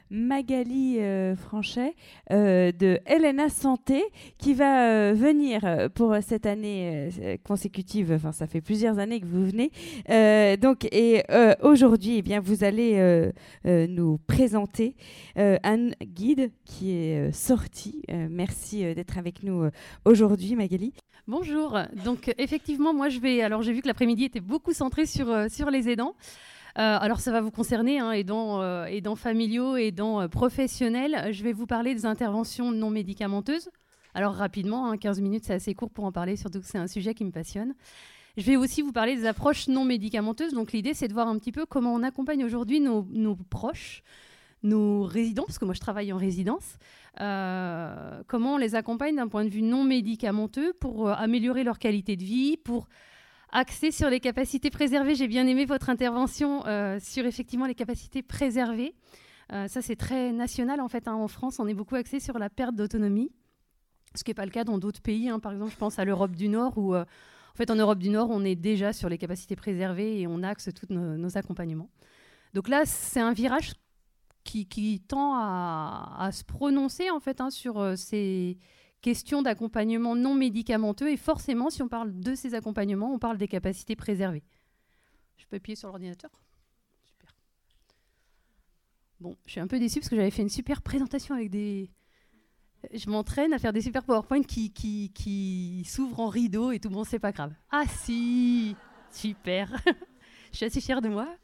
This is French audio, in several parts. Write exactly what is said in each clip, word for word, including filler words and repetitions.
Magali euh, Franchet euh, de Helena Santé qui va euh, venir euh, pour cette année euh, consécutive. Enfin, ça fait plusieurs années que vous venez. Euh, donc, et euh, aujourd'hui, eh bien, vous allez euh, euh, nous présenter euh, un guide qui est euh, sorti. Euh, merci euh, d'être avec nous euh, aujourd'hui, Magali. Bonjour. Donc effectivement, moi je vais. Alors j'ai vu que l'après-midi était beaucoup centré sur euh, sur les aidants. Euh, alors ça va vous concerner, hein, aidants, euh, aidants familiaux, aidants euh, professionnels. Je vais vous parler des interventions non médicamenteuses. Alors rapidement, hein, quinze minutes, c'est assez court pour en parler, surtout que c'est un sujet qui me passionne. Je vais aussi vous parler des approches non médicamenteuses. Donc l'idée, c'est de voir un petit peu comment on accompagne aujourd'hui nos, nos proches, nos résidents, parce que moi je travaille en résidence, euh, comment on les accompagne d'un point de vue non médicamenteux pour euh, améliorer leur qualité de vie, pour axer sur les capacités préservées. J'ai bien aimé votre intervention euh, sur effectivement les capacités préservées. Euh, ça c'est très national en fait, hein. En France, on est beaucoup axé sur la perte d'autonomie, ce qui n'est pas le cas dans d'autres pays, hein. Par exemple, je pense à l'Europe du Nord où euh, en fait en Europe du Nord, on est déjà sur les capacités préservées et on axe tous nos, nos accompagnements. Donc là, c'est un virage Qui, qui tend à, à se prononcer en fait, hein, sur euh, ces questions d'accompagnement non médicamenteux. Et forcément, si on parle de ces accompagnements, on parle des capacités préservées. Je peux appuyer sur l'ordinateur ? Super. Bon, je suis un peu déçue parce que j'avais fait une super présentation avec des... Je m'entraîne à faire des super PowerPoint qui, qui, qui s'ouvrent en rideau et tout. Bon, c'est pas grave. Ah si, super. Je suis assez fière de moi.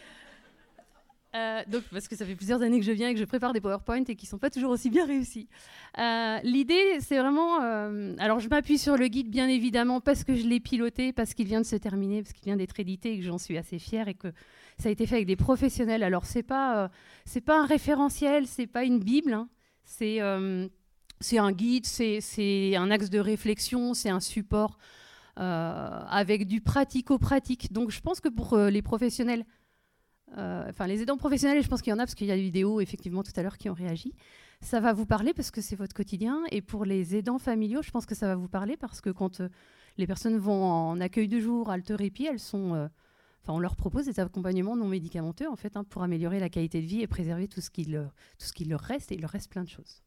Euh, donc, parce que ça fait plusieurs années que je viens et que je prépare des PowerPoint et qui ne sont pas toujours aussi bien réussis. Euh, l'idée, c'est vraiment... Euh, alors, je m'appuie sur le guide, bien évidemment, parce que je l'ai piloté, parce qu'il vient de se terminer, parce qu'il vient d'être édité et que j'en suis assez fière et que ça a été fait avec des professionnels. Alors, ce n'est pas, euh, c'est pas un référentiel, ce n'est pas une Bible, hein. C'est, euh, c'est un guide, c'est, c'est un axe de réflexion, c'est un support euh, avec du pratico-pratique. Donc, je pense que pour euh, les professionnels... Euh, enfin, les aidants professionnels, je pense qu'il y en a parce qu'il y a des vidéos effectivement tout à l'heure qui ont réagi. Ça va vous parler parce que c'est votre quotidien. Et pour les aidants familiaux, je pense que ça va vous parler parce que quand euh, les personnes vont en accueil de jour, halte répit, elles sont, euh, enfin, on leur propose des accompagnements non médicamenteux en fait, hein, pour améliorer la qualité de vie et préserver tout ce qui leur, tout ce qui leur reste. Et il leur reste plein de choses.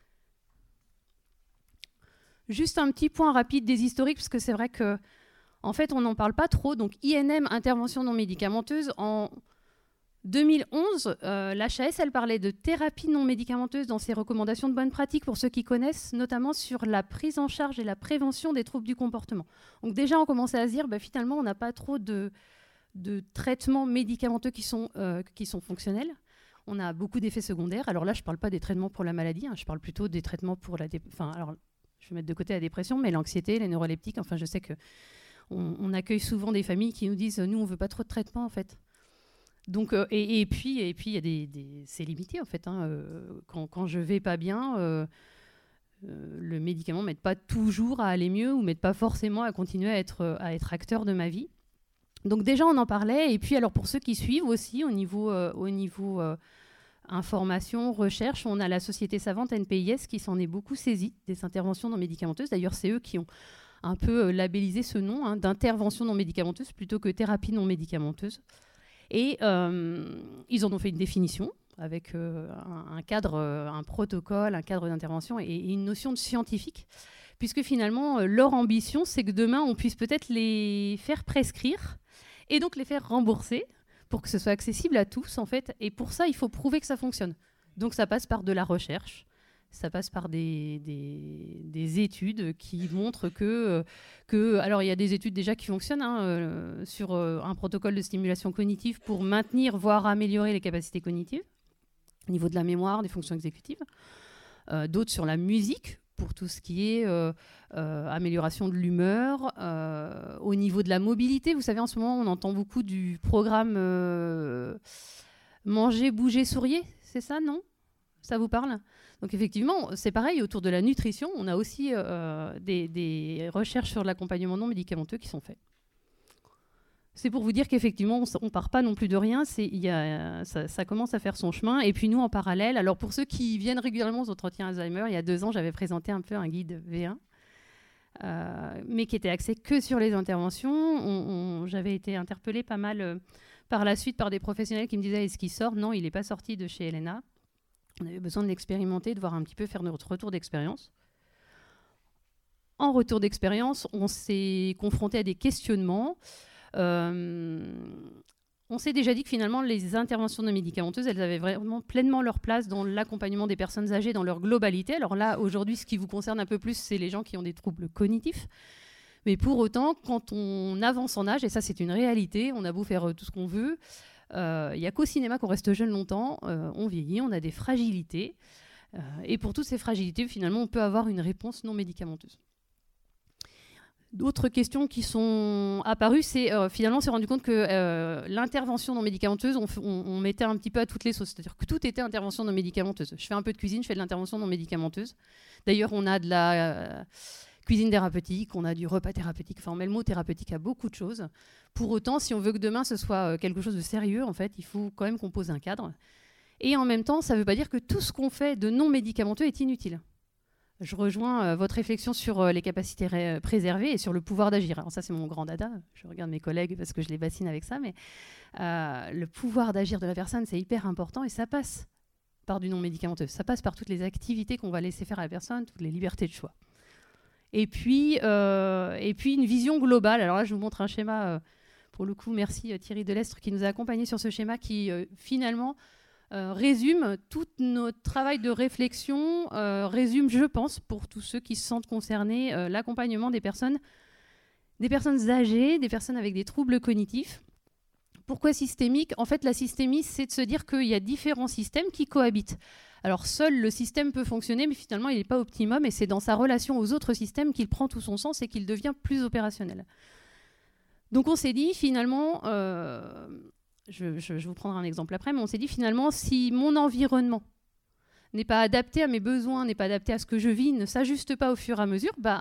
Juste un petit point rapide des historiques parce que c'est vrai que en fait, on n'en parle pas trop. Donc, I N M, intervention non médicamenteuse, en deux mille onze, euh, l'H A S, elle parlait de thérapie non médicamenteuse dans ses recommandations de bonnes pratiques, pour ceux qui connaissent, notamment sur la prise en charge et la prévention des troubles du comportement. Donc déjà, on commençait à se dire, bah, finalement, on n'a pas trop de, de traitements médicamenteux qui sont, euh, qui sont fonctionnels. On a beaucoup d'effets secondaires. Alors là, je ne parle pas des traitements pour la maladie, hein, je parle plutôt des traitements pour la... Dé... Enfin, alors, je vais mettre de côté la dépression, mais l'anxiété, les neuroleptiques, enfin, je sais que on, on accueille souvent des familles qui nous disent, nous, on ne veut pas trop de traitements, en fait. Donc, euh, et, et puis, et puis, il y a des, des, c'est limité en fait. Hein, euh, quand, quand je vais pas bien, euh, euh, le médicament m'aide pas toujours à aller mieux ou m'aide pas forcément à continuer à être, à être acteur de ma vie. Donc déjà, on en parlait. Et puis, alors pour ceux qui suivent aussi au niveau, euh, au niveau euh, information, recherche, on a la société savante N P I S qui s'en est beaucoup saisie des interventions non médicamenteuses. D'ailleurs, c'est eux qui ont un peu labellisé ce nom, hein, d'intervention non médicamenteuse plutôt que thérapie non médicamenteuse. Et euh, ils en ont fait une définition avec euh, un, un cadre, euh, un protocole, un cadre d'intervention et, et une notion de scientifique, puisque finalement, euh, leur ambition, c'est que demain, on puisse peut-être les faire prescrire et donc les faire rembourser pour que ce soit accessible à tous, en fait. Et pour ça, il faut prouver que ça fonctionne. Donc ça passe par de la recherche. Ça passe par des, des, des études qui montrent que, que... Alors, il y a des études déjà qui fonctionnent hein, euh, sur euh, un protocole de stimulation cognitive pour maintenir, voire améliorer les capacités cognitives au niveau de la mémoire, des fonctions exécutives. Euh, d'autres sur la musique, pour tout ce qui est euh, euh, amélioration de l'humeur. Euh, au niveau de la mobilité, vous savez, en ce moment, on entend beaucoup du programme euh, Manger, bouger, souriez. C'est ça, non ? Ça vous parle ? Donc effectivement, c'est pareil, autour de la nutrition, on a aussi euh, des, des recherches sur l'accompagnement non médicamenteux qui sont faites. C'est pour vous dire qu'effectivement, on ne part pas non plus de rien, c'est, y a, ça, ça commence à faire son chemin. Et puis nous, en parallèle, alors pour ceux qui viennent régulièrement aux entretiens Alzheimer, il y a deux ans, j'avais présenté un peu un guide V un, euh, mais qui était axé que sur les interventions. On, on, j'avais été interpellée pas mal euh, par la suite par des professionnels qui me disaient « Est-ce qu'il sort ?» Non, il n'est pas sorti de chez Helena. On avait besoin de l'expérimenter, de voir un petit peu, faire notre retour d'expérience. En retour d'expérience, on s'est confronté à des questionnements. Euh, on s'est déjà dit que finalement, les interventions non médicamenteuses, elles avaient vraiment pleinement leur place dans l'accompagnement des personnes âgées dans leur globalité. Alors là, aujourd'hui, ce qui vous concerne un peu plus, c'est les gens qui ont des troubles cognitifs. Mais pour autant, quand on avance en âge, et ça c'est une réalité, on a beau faire tout ce qu'on veut, il euh, n'y a qu'au cinéma qu'on reste jeune longtemps, euh, on vieillit, on a des fragilités. Euh, et pour toutes ces fragilités, finalement, on peut avoir une réponse non médicamenteuse. D'autres questions qui sont apparues, c'est euh, finalement on s'est rendu compte que euh, l'intervention non médicamenteuse, on, on, on mettait un petit peu à toutes les sauces, c'est-à-dire que tout était intervention non médicamenteuse. Je fais un peu de cuisine, je fais de l'intervention non médicamenteuse. D'ailleurs, on a de la euh, cuisine thérapeutique, on a du repas thérapeutique, enfin on met le mot thérapeutique à beaucoup de choses. Pour autant, si on veut que demain ce soit quelque chose de sérieux, en fait, il faut quand même qu'on pose un cadre. Et en même temps, ça ne veut pas dire que tout ce qu'on fait de non médicamenteux est inutile. Je rejoins euh, votre réflexion sur euh, les capacités ré- préservées et sur le pouvoir d'agir. Alors ça, c'est mon grand dada. Je regarde mes collègues parce que je les bassine avec ça. Mais euh, le pouvoir d'agir de la personne, c'est hyper important et ça passe par du non médicamenteux. Ça passe par toutes les activités qu'on va laisser faire à la personne, toutes les libertés de choix. Et puis, euh, et puis une vision globale. Alors là, je vous montre un schéma. Euh, pour le coup, merci euh, Thierry Delestre qui nous a accompagnés sur ce schéma qui, euh, finalement... Euh, résume tout notre travail de réflexion, euh, résume, je pense, pour tous ceux qui se sentent concernés, euh, l'accompagnement des personnes, des personnes âgées, des personnes avec des troubles cognitifs. Pourquoi systémique ? En fait, la systémie, c'est de se dire qu'il y a différents systèmes qui cohabitent. Alors, seul le système peut fonctionner, mais finalement, il n'est pas optimum, et c'est dans sa relation aux autres systèmes qu'il prend tout son sens et qu'il devient plus opérationnel. Donc, on s'est dit, finalement... Euh, Je, je, je vous prendrai un exemple après, mais on s'est dit finalement, si mon environnement n'est pas adapté à mes besoins, n'est pas adapté à ce que je vis, ne s'ajuste pas au fur et à mesure, bah,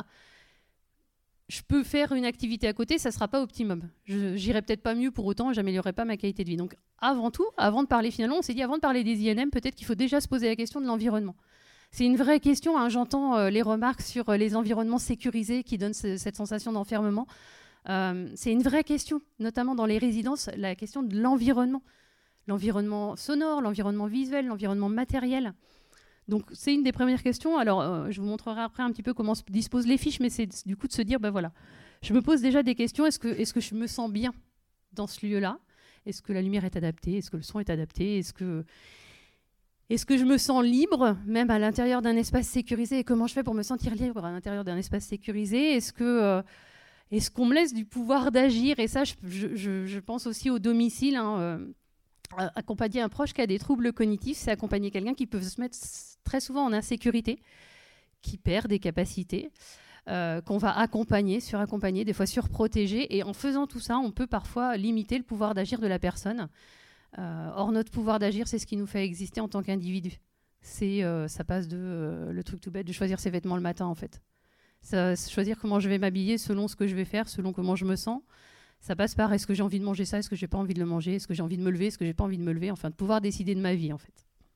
je peux faire une activité à côté, ça ne sera pas optimum. Je n'irai peut-être pas mieux pour autant, je n'améliorerai pas ma qualité de vie. Donc avant tout, avant de parler finalement, on s'est dit avant de parler des I N M, peut-être qu'il faut déjà se poser la question de l'environnement. C'est une vraie question, hein. J'entends euh, les remarques sur euh, les environnements sécurisés qui donnent ce, cette sensation d'enfermement. Euh, c'est une vraie question, notamment dans les résidences, la question de l'environnement. L'environnement sonore, l'environnement visuel, l'environnement matériel. Donc c'est une des premières questions. Alors euh, je vous montrerai après un petit peu comment se disposent les fiches, mais c'est du coup de se dire, ben voilà, je me pose déjà des questions. Est-ce que, est-ce que je me sens bien dans ce lieu-là ? Est-ce que la lumière est adaptée ? Est-ce que le son est adapté ? Est-ce que, est-ce que je me sens libre, même à l'intérieur d'un espace sécurisé ? Et comment je fais pour me sentir libre à l'intérieur d'un espace sécurisé ? Est-ce que... Euh, Est-ce qu'on me laisse du pouvoir d'agir ? Et ça, je, je, je pense aussi au domicile. Hein, euh, accompagner un proche qui a des troubles cognitifs, c'est accompagner quelqu'un qui peut se mettre très souvent en insécurité, qui perd des capacités, euh, qu'on va accompagner, suraccompagner, des fois surprotéger. Et en faisant tout ça, on peut parfois limiter le pouvoir d'agir de la personne. Euh, or, notre pouvoir d'agir, c'est ce qui nous fait exister en tant qu'individu. C'est, euh, ça passe de euh, le truc tout bête de choisir ses vêtements le matin, en fait. Ça, choisir comment je vais m'habiller selon ce que je vais faire, selon comment je me sens. Ça passe par est-ce que j'ai envie de manger ça, est-ce que j'ai pas envie de le manger, est-ce que j'ai envie de me lever, est-ce que j'ai pas envie de me lever, enfin de pouvoir décider de ma vie en fait.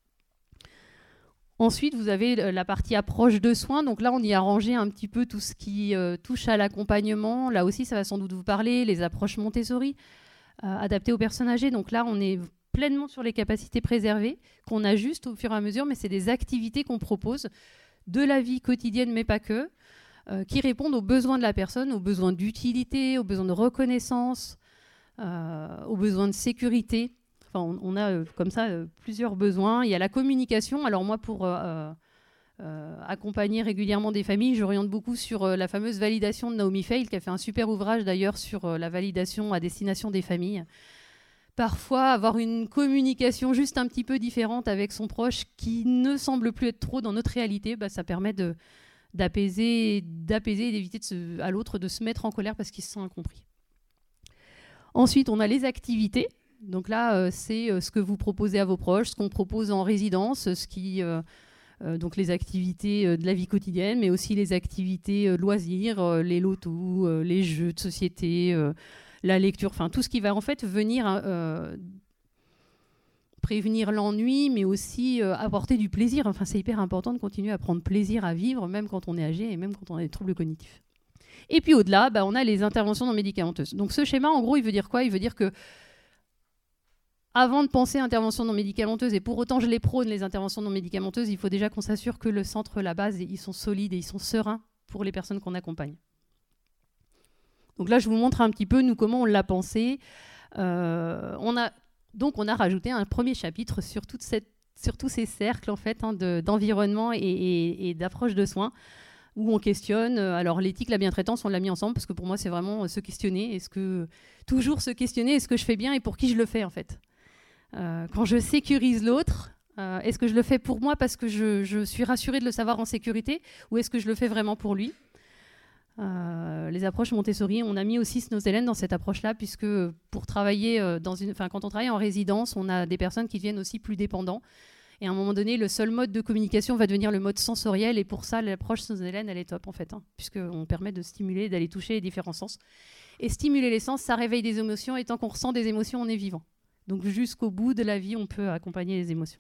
Ensuite, vous avez la partie approche de soins. Donc là, on y a rangé un petit peu tout ce qui euh, touche à l'accompagnement. Là aussi, ça va sans doute vous parler, les approches Montessori, euh, adaptées aux personnes âgées. Donc là, on est pleinement sur les capacités préservées, qu'on ajuste au fur et à mesure, mais c'est des activités qu'on propose de la vie quotidienne, mais pas que, Euh, qui répondent aux besoins de la personne, aux besoins d'utilité, aux besoins de reconnaissance, euh, aux besoins de sécurité. Enfin, on, on a euh, comme ça euh, plusieurs besoins. Il y a la communication. Alors moi, pour euh, euh, accompagner régulièrement des familles, j'oriente beaucoup sur euh, la fameuse validation de Naomi Feil, qui a fait un super ouvrage d'ailleurs sur euh, la validation à destination des familles. Parfois, avoir une communication juste un petit peu différente avec son proche qui ne semble plus être trop dans notre réalité, bah, ça permet de d'apaiser, d'apaiser et d'éviter de se, à l'autre de se mettre en colère parce qu'il se sent incompris. Ensuite, on a les activités. Donc là, euh, c'est euh, ce que vous proposez à vos proches, ce qu'on propose en résidence, ce qui, euh, euh, donc les activités euh, de la vie quotidienne, mais aussi les activités euh, loisirs, euh, les lotos, euh, les jeux de société, euh, la lecture, enfin tout ce qui va en fait venir... Euh, prévenir l'ennui, mais aussi euh, apporter du plaisir. Enfin, c'est hyper important de continuer à prendre plaisir à vivre, même quand on est âgé et même quand on a des troubles cognitifs. Et puis au-delà, bah, on a les interventions non médicamenteuses. Donc ce schéma, en gros, il veut dire quoi ? Il veut dire que avant de penser à intervention non médicamenteuse, et pour autant je les prône, les interventions non médicamenteuses, il faut déjà qu'on s'assure que le centre, la base, ils sont solides et ils sont sereins pour les personnes qu'on accompagne. Donc là, je vous montre un petit peu, nous, comment on l'a pensé. Euh, on a, donc, on a rajouté un premier chapitre sur, toute cette, sur tous ces cercles en fait, hein, de, d'environnement et, et, et d'approche de soins, où on questionne. Alors, l'éthique, la bientraitance, on l'a mis ensemble, parce que pour moi, c'est vraiment se questionner. Est-ce que, toujours se questionner, est-ce que je fais bien et pour qui je le fais, en fait. Euh, quand je sécurise l'autre, euh, est-ce que je le fais pour moi parce que je, je suis rassurée de le savoir en sécurité, ou est-ce que je le fais vraiment pour lui ? Euh, les approches Montessori, on a mis aussi nos élèves dans cette approche-là, puisque pour travailler euh, dans une, enfin, quand on travaille en résidence, on a des personnes qui deviennent aussi plus dépendants. Et à un moment donné, le seul mode de communication va devenir le mode sensoriel, et pour ça, l'approche Nos-Hélène, elle est top en fait, hein, puisqu'on permet de stimuler, d'aller toucher les différents sens. Et stimuler les sens, ça réveille des émotions, et tant qu'on ressent des émotions, on est vivant. Donc jusqu'au bout de la vie, on peut accompagner les émotions.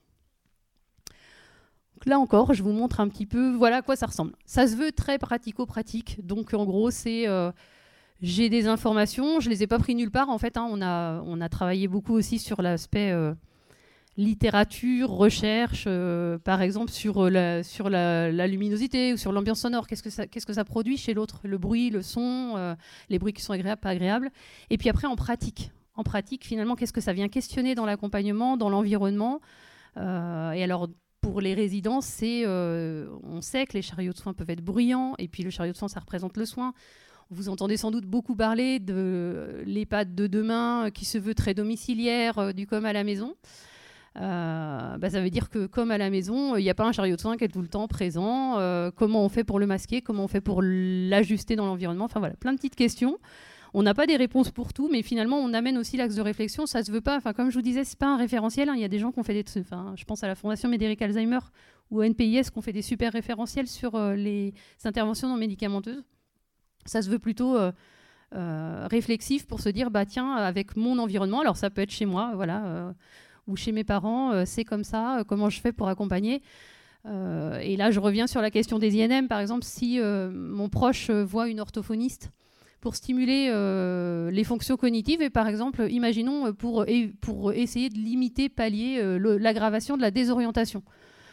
Donc là encore, je vous montre un petit peu, voilà à quoi ça ressemble. Ça se veut très pratico-pratique. Donc en gros, c'est euh, j'ai des informations, je ne les ai pas pris nulle part en fait. Hein. On a, on a travaillé beaucoup aussi sur l'aspect euh, littérature, recherche, euh, par exemple sur, la, sur la, la luminosité ou sur l'ambiance sonore. Qu'est-ce que ça, qu'est-ce que ça produit chez l'autre ? Le bruit, le son, euh, les bruits qui sont agréables, pas agréables. Et puis après, en pratique. En pratique, finalement, qu'est-ce que ça vient questionner dans l'accompagnement, dans l'environnement. euh, Et alors, pour les résidences, c'est, euh, on sait que les chariots de soins peuvent être bruyants, et puis le chariot de soins, ça représente le soin. Vous entendez sans doute beaucoup parler de l'EHPAD de demain, qui se veut très domiciliaire, euh, du comme à la maison. Euh, bah, ça veut dire que comme à la maison, il n'y a pas un chariot de soins qui est tout le temps présent. Euh, comment on fait pour le masquer ? Comment on fait pour l'ajuster dans l'environnement ? Enfin voilà, plein de petites questions. On n'a pas des réponses pour tout, mais finalement, on amène aussi l'axe de réflexion. Ça se veut pas. Enfin, comme je vous disais, c'est pas un référentiel. Hein. Il y a des gens qui ont fait des. Enfin, je pense à la Fondation Médéric Alzheimer ou à N P I S qui ont fait des super référentiels sur euh, les interventions non médicamenteuses. Ça se veut plutôt euh, euh, réflexif pour se dire, bah tiens, avec mon environnement. Alors ça peut être chez moi, voilà, euh, ou chez mes parents. Euh, c'est comme ça. Euh, comment je fais pour accompagner ? Euh, et là, je reviens sur la question des I N M. Par exemple, si euh, mon proche euh, voit une orthophoniste pour stimuler euh, les fonctions cognitives, et par exemple, imaginons pour, pour essayer de limiter, pallier euh, le, l'aggravation de la désorientation.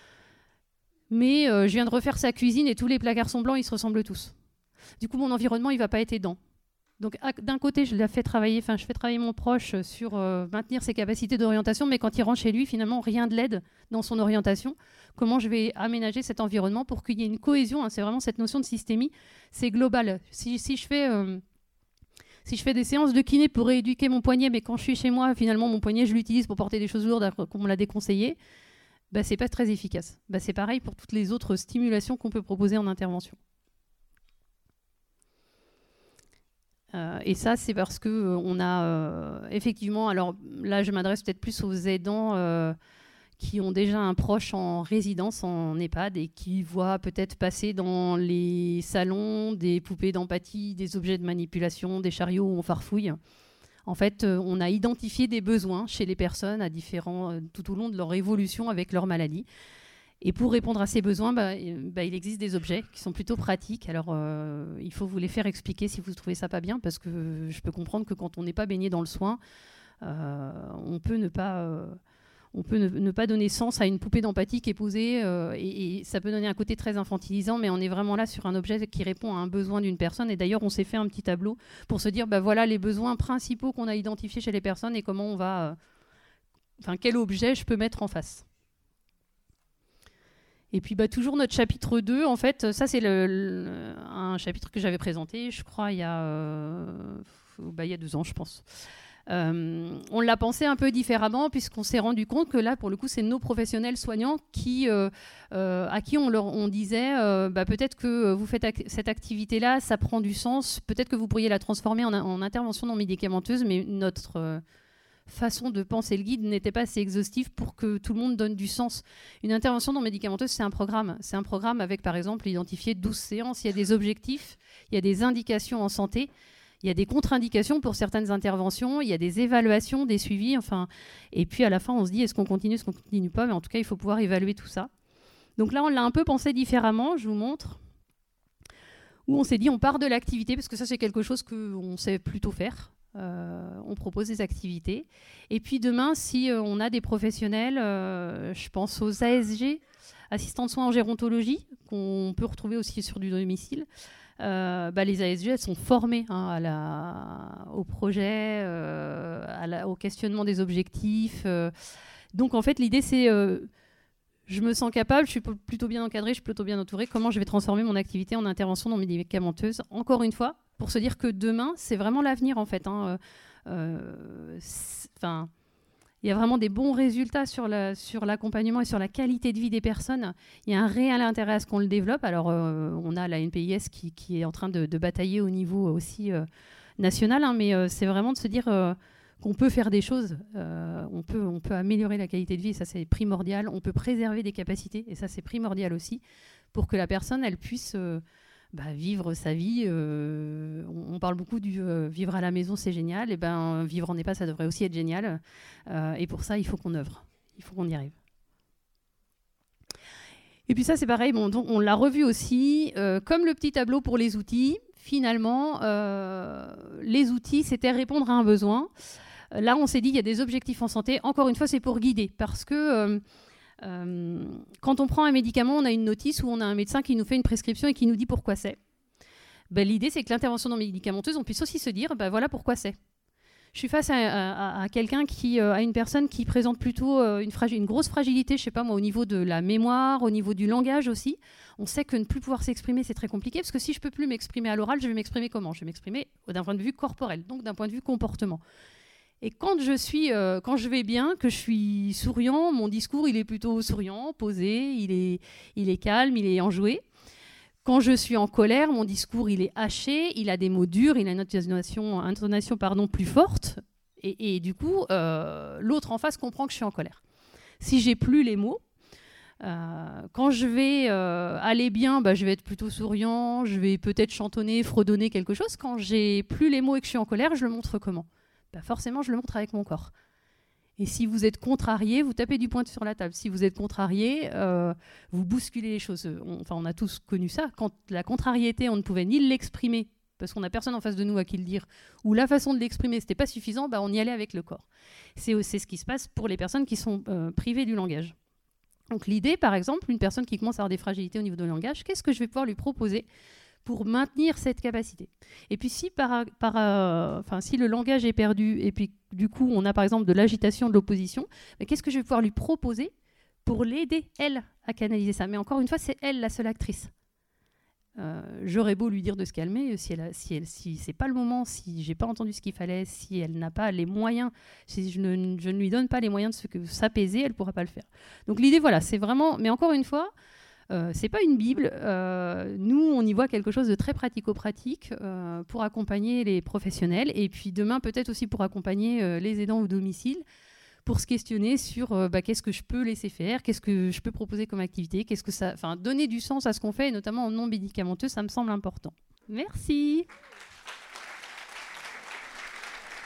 Mais euh, je viens de refaire sa cuisine et tous les placards sont blancs, ils se ressemblent tous. Du coup, mon environnement, il ne va pas être aidant. Donc, à, d'un côté, je la fais travailler, enfin, je fais travailler mon proche sur euh, maintenir ses capacités d'orientation, mais quand il rentre chez lui, finalement, rien de l'aide dans son orientation. Comment je vais aménager cet environnement pour qu'il y ait une cohésion, hein, c'est vraiment cette notion de systémie, c'est global. Si, si, je fais, euh, si je fais des séances de kiné pour rééduquer mon poignet, mais quand je suis chez moi, finalement, mon poignet, je l'utilise pour porter des choses lourdes, comme on me l'a déconseillé, bah, c'est pas très efficace. Bah, c'est pareil pour toutes les autres stimulations qu'on peut proposer en intervention. Euh, et ça, c'est parce qu'on euh, a euh, effectivement, alors là, je m'adresse peut-être plus aux aidants euh, qui ont déjà un proche en résidence en EHPAD et qui voient peut-être passer dans les salons des poupées d'empathie, des objets de manipulation, des chariots où on farfouille. En fait, euh, on a identifié des besoins chez les personnes à différents, euh, tout au long de leur évolution avec leur maladie. Et pour répondre à ces besoins, bah, bah, il existe des objets qui sont plutôt pratiques. Alors, euh, il faut vous les faire expliquer si vous trouvez ça pas bien, parce que je peux comprendre que quand on n'est pas baigné dans le soin, euh, on peut ne pas, euh, on peut ne, ne pas donner sens à une poupée d'empathie qui est posée, euh, et, et ça peut donner un côté très infantilisant, mais on est vraiment là sur un objet qui répond à un besoin d'une personne. Et d'ailleurs, on s'est fait un petit tableau pour se dire, bah, voilà les besoins principaux qu'on a identifiés chez les personnes et comment on va, euh, enfin, quel objet je peux mettre en face. Et puis bah, toujours notre chapitre deux, en fait, ça c'est le, le, un chapitre que j'avais présenté, je crois, il y a, euh, bah, il y a deux ans, je pense. Euh, on l'a pensé un peu différemment, puisqu'on s'est rendu compte que là, pour le coup, c'est nos professionnels soignants qui, euh, euh, à qui on, leur, on disait euh, bah, peut-être que vous faites ac- cette activité-là, ça prend du sens, peut-être que vous pourriez la transformer en, en intervention non médicamenteuse, mais notre... Euh, façon de penser le guide n'était pas assez exhaustive pour que tout le monde donne du sens. Une intervention non médicamenteuse, c'est un programme. C'est un programme avec, par exemple, identifier douze séances. Il y a des objectifs, il y a des indications en santé, il y a des contre-indications pour certaines interventions, il y a des évaluations, des suivis. Enfin, et puis à la fin, on se dit, est-ce qu'on continue, est-ce qu'on ne continue pas ? Mais en tout cas, il faut pouvoir évaluer tout ça. Donc là, on l'a un peu pensé différemment, je vous montre. Où on s'est dit, on part de l'activité, parce que ça, c'est quelque chose qu'on sait plutôt faire. Euh, on propose des activités. Et puis demain, si euh, on a des professionnels, euh, je pense aux A S G, assistants de soins en gérontologie, qu'on peut retrouver aussi sur du domicile. Euh, bah, les A S G, elles sont formées hein, à la, au projet, euh, à la, au questionnement des objectifs. Euh. Donc en fait, l'idée, c'est... Euh, je me sens capable, je suis plutôt bien encadrée, je suis plutôt bien entourée. Comment je vais transformer mon activité en intervention non médicamenteuse? Encore une fois, pour se dire que demain, c'est vraiment l'avenir en fait. Hein. Euh, enfin, il y a vraiment des bons résultats sur, la, sur l'accompagnement et sur la qualité de vie des personnes. Il y a un réel intérêt à ce qu'on le développe. Alors, euh, on a la N P I S qui, qui est en train de, de batailler au niveau aussi euh, national, hein, mais euh, c'est vraiment de se dire... Euh, qu'on peut faire des choses, euh, on, peut, on peut améliorer la qualité de vie, et ça c'est primordial, on peut préserver des capacités, et ça c'est primordial aussi, pour que la personne elle puisse euh, bah, vivre sa vie. Euh, on, on parle beaucoup du euh, vivre à la maison c'est génial, et ben vivre en EHPAD ça devrait aussi être génial, euh, et pour ça il faut qu'on œuvre, il faut qu'on y arrive. Et puis ça c'est pareil, bon, donc, on l'a revu aussi, euh, comme le petit tableau pour les outils, finalement euh, les outils c'était répondre à un besoin. Là, on s'est dit, il y a des objectifs en santé. Encore une fois, c'est pour guider. Parce que euh, euh, quand on prend un médicament, on a une notice où on a un médecin qui nous fait une prescription et qui nous dit pourquoi c'est. Ben, l'idée, c'est que l'intervention non médicamenteuse, on puisse aussi se dire, ben, voilà pourquoi c'est. Je suis face à, à, à quelqu'un qui euh, a une personne qui présente plutôt euh, une, fragi- une grosse fragilité, je sais pas moi, au niveau de la mémoire, au niveau du langage aussi. On sait que ne plus pouvoir s'exprimer, c'est très compliqué, parce que si je peux plus m'exprimer à l'oral, je vais m'exprimer comment? Je vais m'exprimer d'un point de vue corporel, donc d'un point de vue comportement. Et quand je suis, euh, quand je vais bien, que je suis souriant, mon discours il est plutôt souriant, posé, il est, il est calme, il est enjoué. Quand je suis en colère, mon discours il est haché, il a des mots durs, il a une intonation, intonation pardon, plus forte. Et, et du coup, euh, l'autre en face comprend que je suis en colère. Si j'ai plus les mots, euh, quand je vais euh, aller bien, bah, je vais être plutôt souriant, je vais peut-être chantonner, fredonner quelque chose. Quand j'ai plus les mots et que je suis en colère, je le montre comment? Bah forcément, je le montre avec mon corps. Et si vous êtes contrarié, vous tapez du poing sur la table. Si vous êtes contrarié, euh, vous bousculez les choses. On, enfin, on a tous connu ça. Quand la contrariété, on ne pouvait ni l'exprimer, parce qu'on n'a personne en face de nous à qui le dire, ou la façon de l'exprimer, c'était pas suffisant, bah on y allait avec le corps. C'est, c'est ce qui se passe pour les personnes qui sont euh, privées du langage. Donc l'idée, par exemple, une personne qui commence à avoir des fragilités au niveau du langage, qu'est-ce que je vais pouvoir lui proposer pour maintenir cette capacité? Et puis si, par, par, euh, enfin, si le langage est perdu et puis du coup on a par exemple de l'agitation, de l'opposition, mais qu'est-ce que je vais pouvoir lui proposer pour l'aider, elle, à canaliser ça? Mais encore une fois, c'est elle la seule actrice. Euh, j'aurais beau lui dire de se calmer, si, elle a, si, elle, si c'est pas le moment, si j'ai pas entendu ce qu'il fallait, si elle n'a pas les moyens, si je ne, je ne lui donne pas les moyens de se, que, s'apaiser, elle pourra pas le faire. Donc l'idée, voilà, c'est vraiment, mais encore une fois, Euh, c'est pas une Bible. Euh, nous, on y voit quelque chose de très pratico-pratique euh, pour accompagner les professionnels et puis demain peut-être aussi pour accompagner euh, les aidants au domicile pour se questionner sur euh, bah, qu'est-ce que je peux laisser faire, qu'est-ce que je peux proposer comme activité, qu'est-ce que ça, enfin donner du sens à ce qu'on fait et notamment en non médicamenteux, ça me semble important. Merci.